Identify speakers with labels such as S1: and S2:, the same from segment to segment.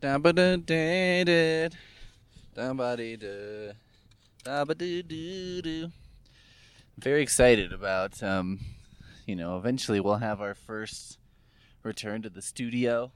S1: Da ba da da da da ba dee da da ba doo doo doo. Very excited about eventually we'll have our first return to the studio.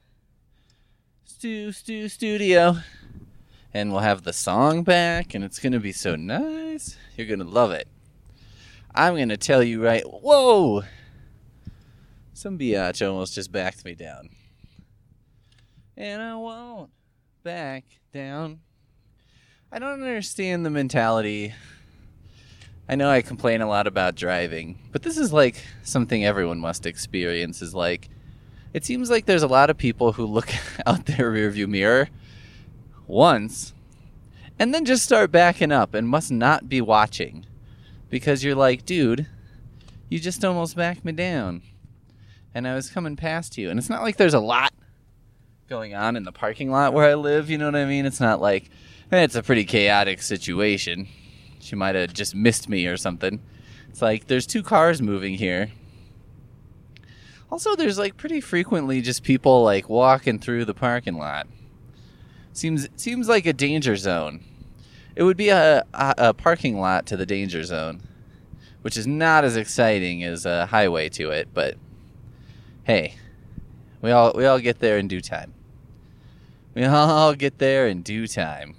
S1: Studio. And we'll have the song back, and it's gonna be so nice. You're gonna love it. I'm gonna tell you right. Whoa! Some biatch almost just backed me down. And I won't back down. I don't understand the mentality. I know I complain a lot about driving, but this is like something everyone must experience. Is like, it seems like there's a lot of people who look out their rearview mirror once and then just start backing up and must not be watching, because you're like, dude, you just almost backed me down and I was coming past you. And it's not like there's a lot going on in the parking lot where I live, you know what I mean? It's not like, it's a pretty chaotic situation. She might have just missed me or something. It's like there's two cars moving here. Also, there's like pretty frequently just people like walking through the parking lot. Seems like a danger zone. It would be a parking lot to the danger zone, which is not as exciting as a highway to it, but hey, we all get there in due time. We all get there in due time.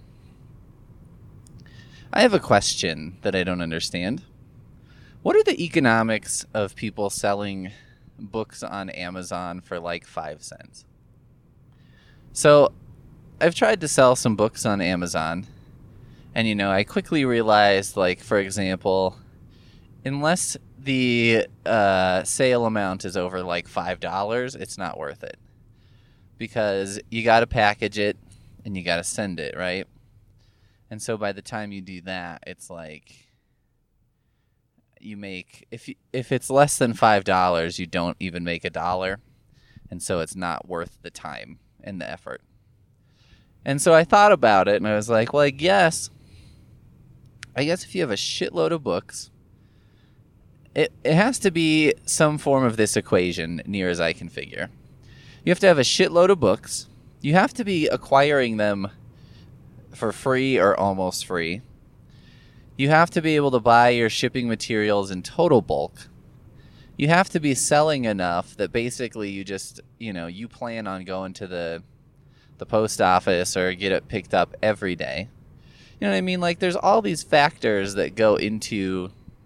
S1: I have a question that I don't understand. What are the economics of people selling books on Amazon for like 5 cents? So, I've tried to sell some books on Amazon, and I quickly realized, like, for example, unless the sale amount is over like $5, it's not worth it. Because you got to package it and you got to send it, right? And so by the time you do that, it's like you make, if it's less than $5, you don't even make $1. And so it's not worth the time and the effort. And so I thought about it and I was like, well, I guess if you have a shitload of books, it has to be some form of this equation, near as I can figure. You have to have a shitload of books. You have to be acquiring them for free or almost free. You have to be able to buy your shipping materials in total bulk. You have to be selling enough that basically you just, you plan on going to the post office or get it picked up every day. You know what I mean? Like, there's all these factors that go into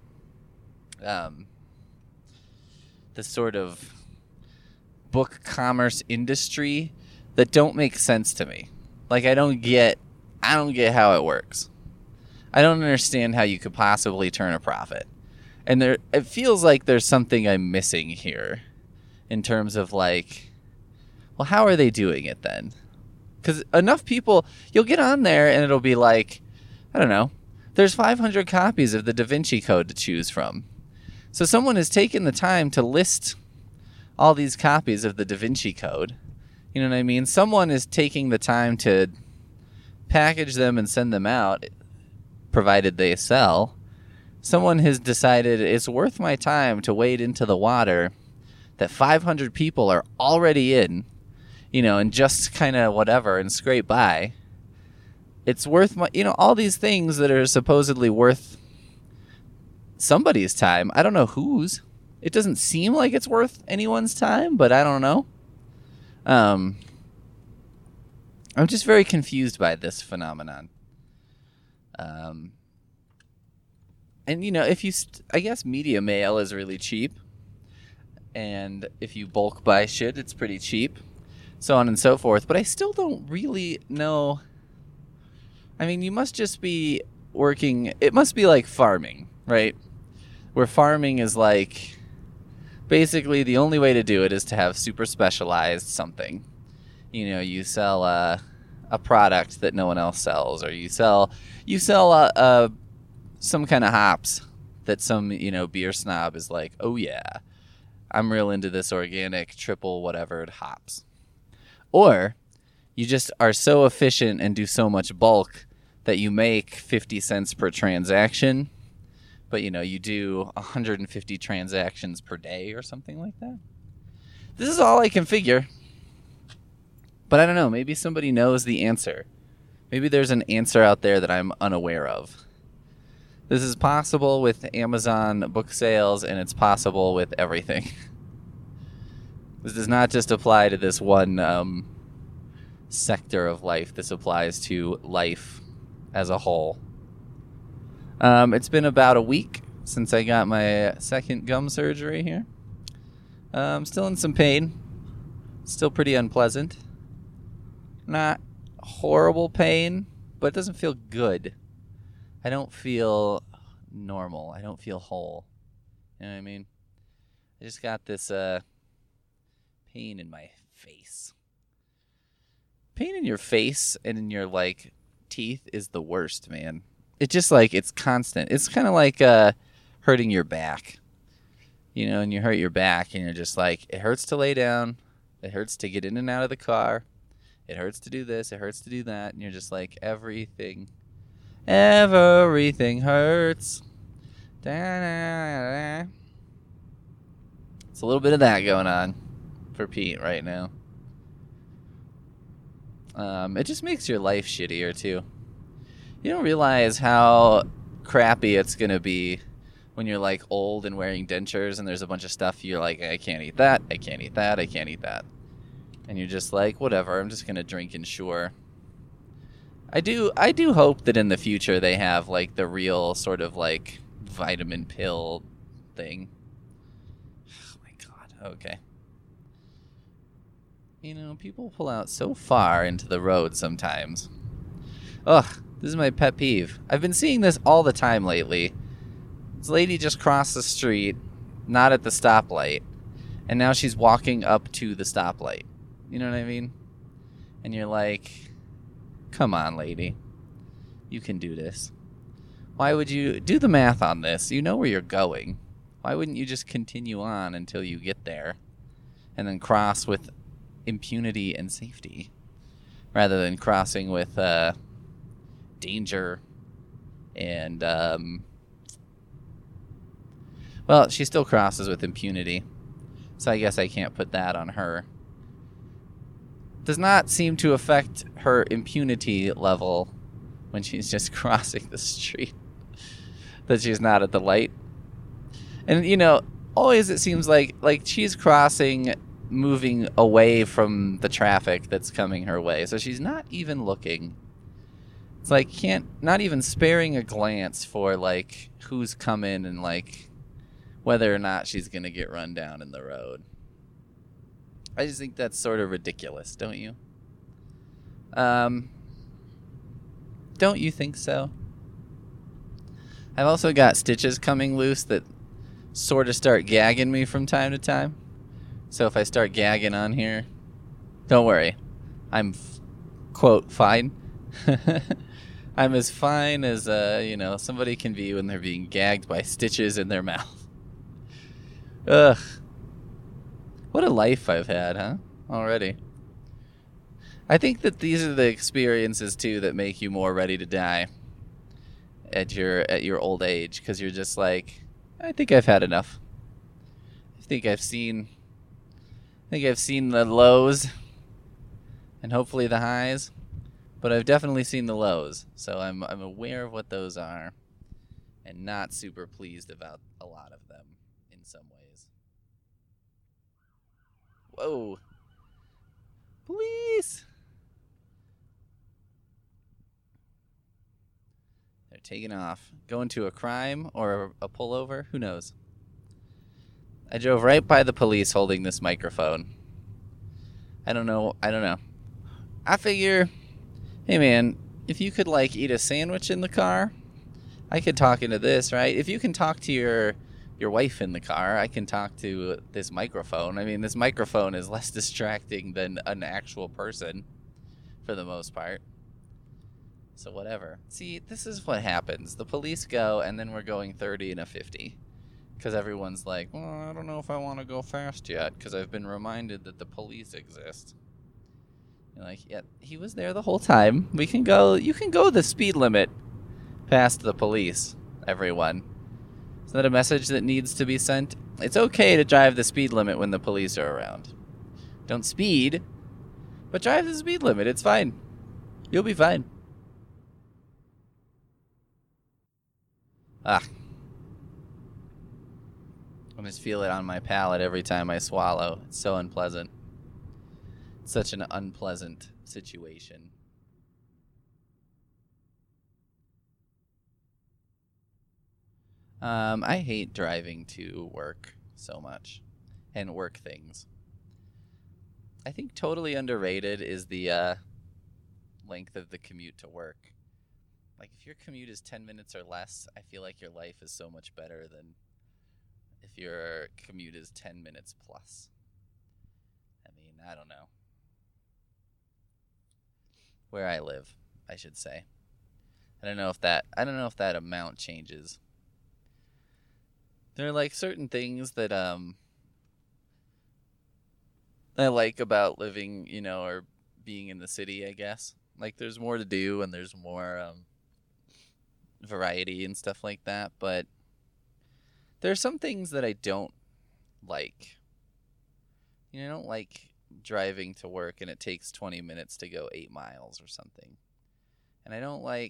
S1: the sort of book commerce industry that don't make sense to me. Like, I don't get how it works. I don't understand how you could possibly turn a profit. And it feels like there's something I'm missing here in terms of like, well, how are they doing it then? Because enough people, you'll get on there and it'll be like, I don't know, there's 500 copies of the Da Vinci Code to choose from. So someone has taken the time to list all these copies of the Da Vinci Code. You know what I mean? Someone is taking the time to package them and send them out, provided they sell. Someone has decided it's worth my time to wade into the water that 500 people are already in, and just kind of whatever and scrape by. It's worth my, all these things that are supposedly worth somebody's time. I don't know whose. It doesn't seem like it's worth anyone's time, but I don't know. I'm just very confused by this phenomenon. And if you, I guess media mail is really cheap. And if you bulk buy shit, it's pretty cheap. So on and so forth. But I still don't really know. I mean, you must just be working. It must be like farming, right? Where farming is like, basically the only way to do it is to have super specialized something. You sell a product that no one else sells, or you sell some kind of hops that some, beer snob is like, oh yeah, I'm real into this organic triple whatever hops. Or you just are so efficient and do so much bulk that you make 50 cents per transaction, but you do 150 transactions per day or something like that. This is all I can figure. But I don't know, maybe somebody knows the answer. Maybe there's an answer out there that I'm unaware of. This is possible with Amazon book sales, and it's possible with everything. This does not just apply to this one sector of life. This applies to life as a whole. It's been about a week since I got my second gum surgery here. I'm still in some pain. Still pretty unpleasant. Not horrible pain, but it doesn't feel good. I don't feel normal. I don't feel whole. You know what I mean? I just got this pain in my face. Pain in your face and in your teeth is the worst, man. It just it's constant. It's kind of like hurting your back. You know, and you hurt your back and you're just it hurts to lay down. It hurts to get in and out of the car. It hurts to do this. It hurts to do that. And you're just everything hurts. Da-da-da-da. It's a little bit of that going on for Pete right now. It just makes your life shittier, too. You don't realize how crappy it's going to be when you're old and wearing dentures and there's a bunch of stuff you're I can't eat that, I can't eat that, I can't eat that. And you're just whatever, I'm just going to drink Ensure. I do hope that in the future they have the real sort of vitamin pill thing. Oh my god, okay. You know, people pull out so far into the road sometimes. Ugh, this is my pet peeve. I've been seeing this all the time lately. This lady just crossed the street, not at the stoplight, and now she's walking up to the stoplight. You know what I mean? And you're come on, lady. You can do this. Why would you do the math on this? You know where you're going. Why wouldn't you just continue on until you get there and then cross with impunity and safety rather than crossing with danger and well, she still crosses with impunity, so I guess I can't put that on her. Does not seem to affect her impunity level when she's just crossing the street, that she's not at the light. And you know, always it seems like she's crossing, moving away from the traffic that's coming her way, so she's not even looking. It's not even sparing a glance for who's coming and whether or not she's gonna get run down in the road. I just think that's sort of ridiculous, don't you? Don't you think so? I've also got stitches coming loose that sort of start gagging me from time to time. So if I start gagging on here, don't worry. I'm, quote, fine. I'm as fine as, somebody can be when they're being gagged by stitches in their mouth. Ugh. What a life I've had, huh? Already. I think that these are the experiences, too, that make you more ready to die at your old age, because you're just I think I've had enough. I think I've seen the lows and hopefully the highs, but I've definitely seen the lows, so I'm aware of what those are and not super pleased about a lot of them in some ways. Whoa. Police! They're taking off. Going to a crime or a pullover? Who knows? I drove right by the police holding this microphone. I don't know. I figure, hey man, if you could eat a sandwich in the car, I could talk into this, right? If you can talk to your wife in the car, I can talk to this microphone. I mean, this microphone is less distracting than an actual person for the most part. So whatever. See, this is what happens. The police go, and then we're going 30 and a 50. Because everyone's well, I don't know if I want to go fast yet, because I've been reminded that the police exist. You're yeah, he was there the whole time. You can go the speed limit past the police, everyone. Is that a message that needs to be sent? It's okay to drive the speed limit when the police are around. Don't speed, But drive the speed limit. It's fine. You'll be fine. Ah. I just feel it on my palate every time I swallow. It's so unpleasant. It's such an unpleasant situation. I hate driving to work so much and work things. I think totally underrated is the length of the commute to work. Like, if your commute is 10 minutes or less, I feel like your life is so much better than if your commute is 10 minutes plus. I mean, I don't know. Where I live, I should say. I don't know if that amount changes. There are like certain things that I like about living, or being in the city, I guess. Like, there's more to do and there's more variety and stuff like that, but there are some things that I don't like. I don't like driving to work and it takes 20 minutes to go 8 miles or something. And I don't like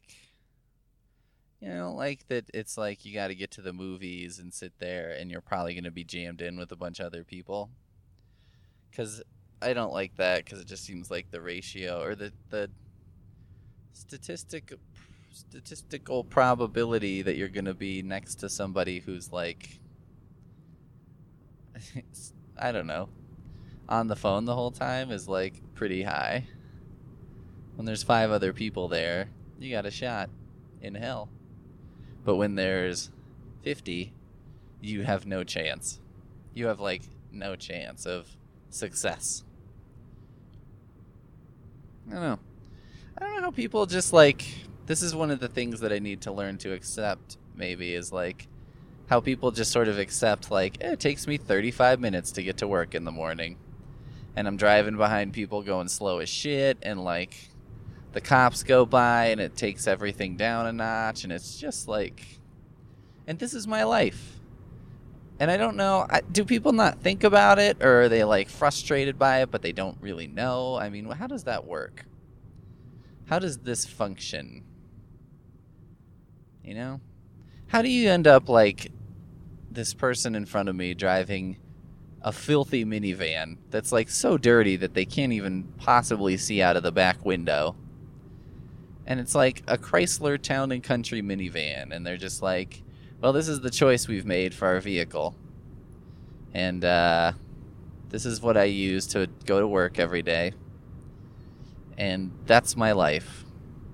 S1: that it's like you got to get to the movies and sit there and you're probably going to be jammed in with a bunch of other people. Because I don't like that, because it just seems like the ratio or the statistical probability that you're going to be next to somebody who's like, I don't know, on the phone the whole time is like pretty high. When there's 5 other people there, you got a shot in hell. But when there's 50, you have no chance. You have like no chance of success. I don't know how people just like, this is one of the things that I need to learn to accept, maybe, is like how people just sort of accept like, it takes me 35 minutes to get to work in the morning. And I'm driving behind people going slow as shit, and like the cops go by and it takes everything down a notch, and it's just like, and this is my life. And I don't know, do people not think about it, or are they like frustrated by it but they don't really know? I mean, how does that work? How does this function? How do you end up like this person in front of me driving a filthy minivan that's like so dirty that they can't even possibly see out of the back window? And it's like a Chrysler Town and Country minivan, and they're just like, well, this is the choice we've made for our vehicle. And this is what I use to go to work every day. And that's my life.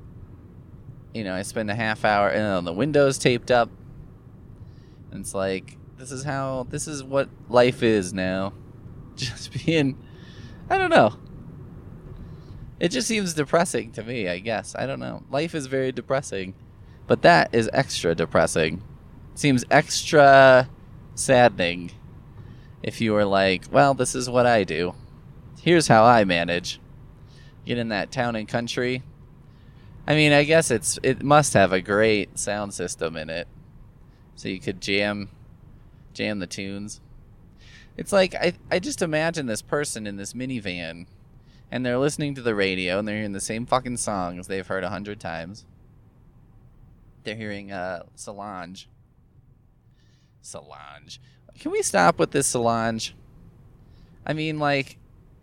S1: I spend a half hour, and the window's taped up. And it's like, this is what life is now. Just being, I don't know. It just seems depressing to me, I guess. I don't know. Life is very depressing. But that is extra depressing. It seems extra saddening if you were like, well, this is what I do. Here's how I manage. Get in that Town and Country. I mean, I guess it must have a great sound system in it. So you could jam the tunes. It's like, I just imagine this person in this minivan, and they're listening to the radio, and they're hearing the same fucking songs they've heard 100 times. They're hearing Solange. Can we stop with this Solange? I mean, like,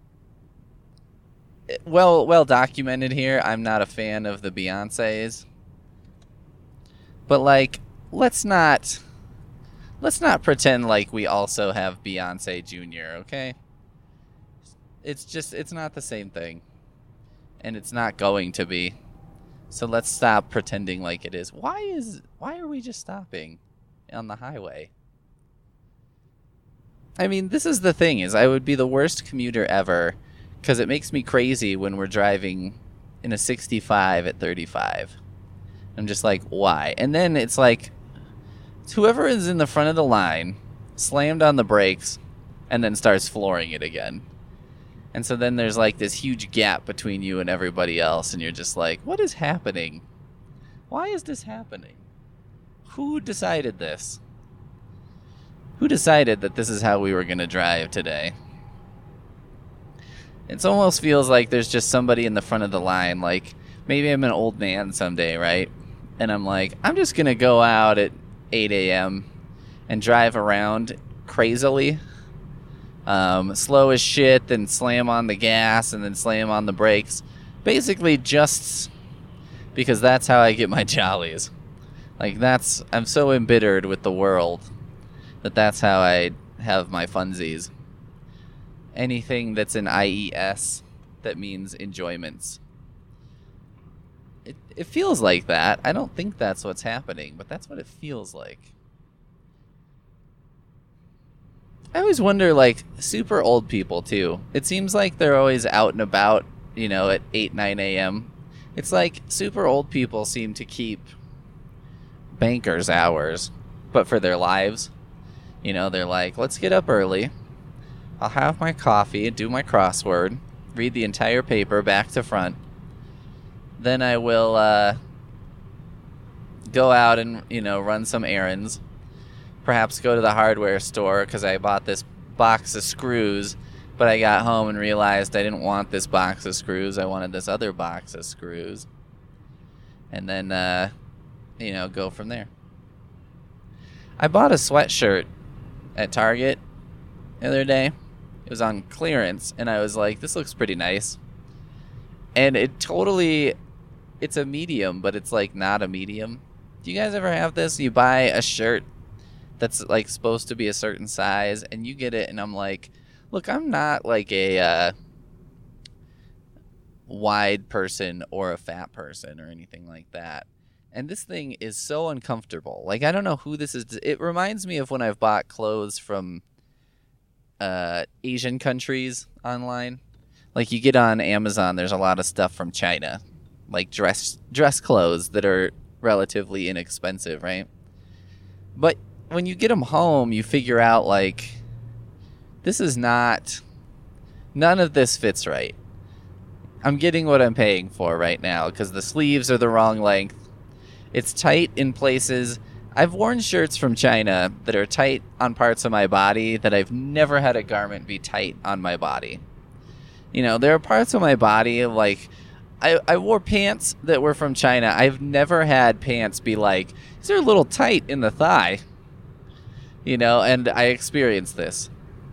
S1: well documented here, I'm not a fan of the Beyoncés. But like, let's not pretend like we also have Beyonce Jr., okay? It's not the same thing. And it's not going to be. So let's stop pretending like it is. Why are we just stopping on the highway? I mean, this is the thing, is I would be the worst commuter ever, because it makes me crazy when we're driving in a 65 at 35. I'm just like, why? And then it's like, it's whoever is in the front of the line slammed on the brakes and then starts flooring it again. And so then there's like this huge gap between you and everybody else, and you're just like, what is happening? Why is this happening? Who decided this? Who decided that this is how we were going to drive today? It almost feels like there's just somebody in the front of the line. Like, maybe I'm an old man someday, right? And I'm like, I'm just going to go out at 8 a.m. and drive around crazily. Slow as shit, then slam on the gas, and then slam on the brakes. Basically just because that's how I get my jollies. Like, I'm so embittered with the world that's how I have my funsies. Anything that's an IES, that means enjoyments. It feels like that. I don't think that's what's happening, but that's what it feels like. I always wonder, like, super old people, too. It seems like they're always out and about, at 8, 9 a.m. It's like super old people seem to keep banker's hours, but for their lives. They're like, let's get up early. I'll have my coffee, do my crossword, read the entire paper back to front. Then I will go out and, run some errands. Perhaps go to the hardware store because I bought this box of screws, but I got home and realized I didn't want this box of screws. I wanted this other box of screws. And then, go from there. I bought a sweatshirt at Target the other day. It was on clearance, and I was like, this looks pretty nice. And it's a medium, but it's like not a medium. Do you guys ever have this? You buy a shirt that's like supposed to be a certain size, and you get it, and I'm like, look, I'm not like a wide person or a fat person or anything like that. And this thing is so uncomfortable. Like, I don't know who this is. It reminds me of when I've bought clothes from Asian countries online. Like, you get on Amazon, there's a lot of stuff from China. Like dress clothes that are relatively inexpensive, right? But when you get them home, you figure out, like, none of this fits right. I'm getting what I'm paying for right now because the sleeves are the wrong length. It's tight in places. I've worn shirts from China that are tight on parts of my body that I've never had a garment be tight on my body. There are parts of my body, like, I wore pants that were from China. I've never had pants be like, these are a little tight in the thigh. And I experienced this.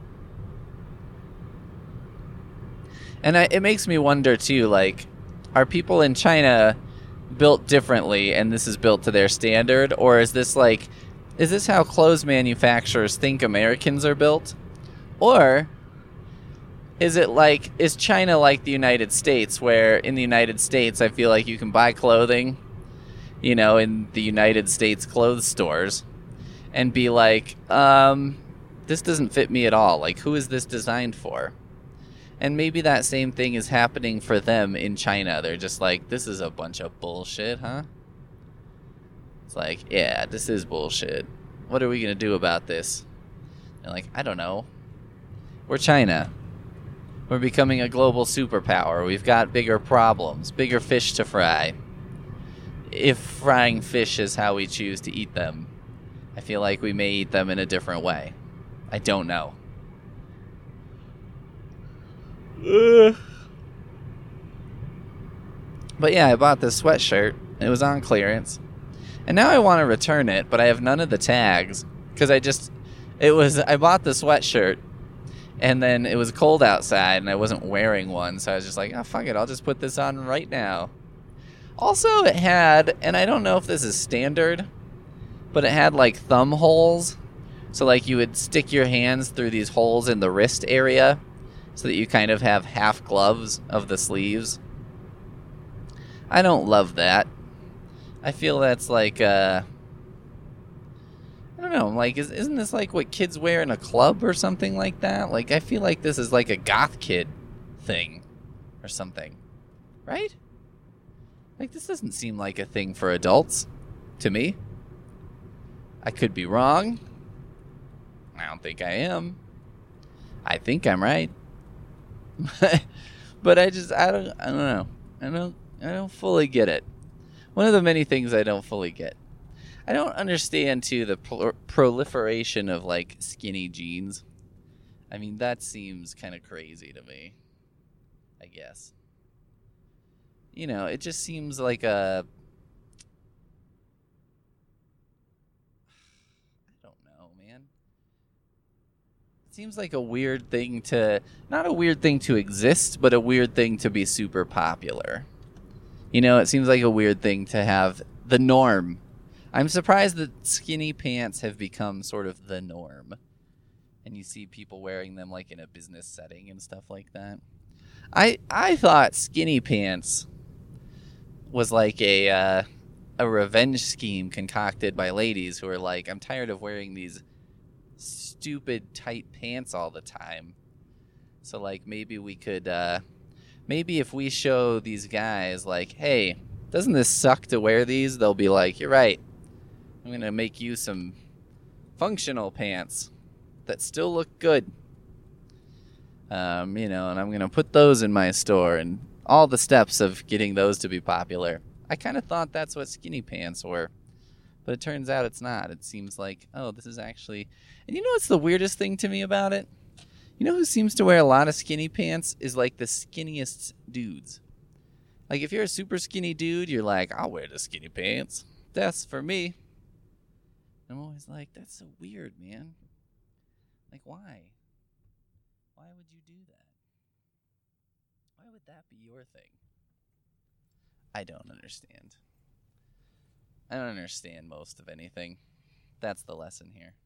S1: And it makes me wonder, too, like, are people in China built differently and this is built to their standard? Or is this how clothes manufacturers think Americans are built? Or is China like the United States, where in the United States I feel like you can buy clothing, in the United States clothes stores and be like, this doesn't fit me at all. Like, who is this designed for? And maybe that same thing is happening for them in China. They're just like, this is a bunch of bullshit, huh? It's like, yeah, this is bullshit. What are we going to do about this? They're like, I don't know. We're China. We're becoming a global superpower. We've got bigger problems, bigger fish to fry. If frying fish is how we choose to eat them, I feel like we may eat them in a different way. I don't know. But yeah, I bought this sweatshirt. It was on clearance. And now I want to return it, but I have none of the tags. Because I bought the sweatshirt, and then it was cold outside, and I wasn't wearing one. So I was just like, oh, fuck it, I'll just put this on right now. Also, it had, and I don't know if this is standard, but it had, like, thumb holes. So, like, you would stick your hands through these holes in the wrist area, so that you kind of have half gloves of the sleeves. I don't love that. I feel that's like, I don't know, like, isn't this like what kids wear in a club or something like that? Like, I feel like this is like a goth kid thing or something, right? Like, this doesn't seem like a thing for adults to me. I could be wrong. I don't think I am. I think I'm right. But I don't know. I don't fully get it. One of the many things I don't fully get. I don't understand, too, the proliferation of, like, skinny jeans. I mean, that seems kind of crazy to me. I guess. It just seems like a, I don't know, man. It seems like a weird thing to, not a weird thing to exist, but a weird thing to be super popular. It seems like a weird thing to have the norm. I'm surprised that skinny pants have become sort of the norm. And you see people wearing them like in a business setting and stuff like that. I thought skinny pants was like a revenge scheme concocted by ladies who are like, I'm tired of wearing these stupid tight pants all the time. So like maybe we could maybe if we show these guys like, hey, doesn't this suck to wear these? They'll be like, you're right. I'm going to make you some functional pants that still look good. And I'm going to put those in my store, and all the steps of getting those to be popular. I kind of thought that's what skinny pants were, but it turns out it's not. It seems like, oh, this is actually, and what's the weirdest thing to me about it? Who seems to wear a lot of skinny pants is like the skinniest dudes. Like if you're a super skinny dude, you're like, I'll wear the skinny pants. That's for me. I'm always like, that's so weird, man. Like, why? Why would you do that? Why would that be your thing? I don't understand. I don't understand most of anything. That's the lesson here.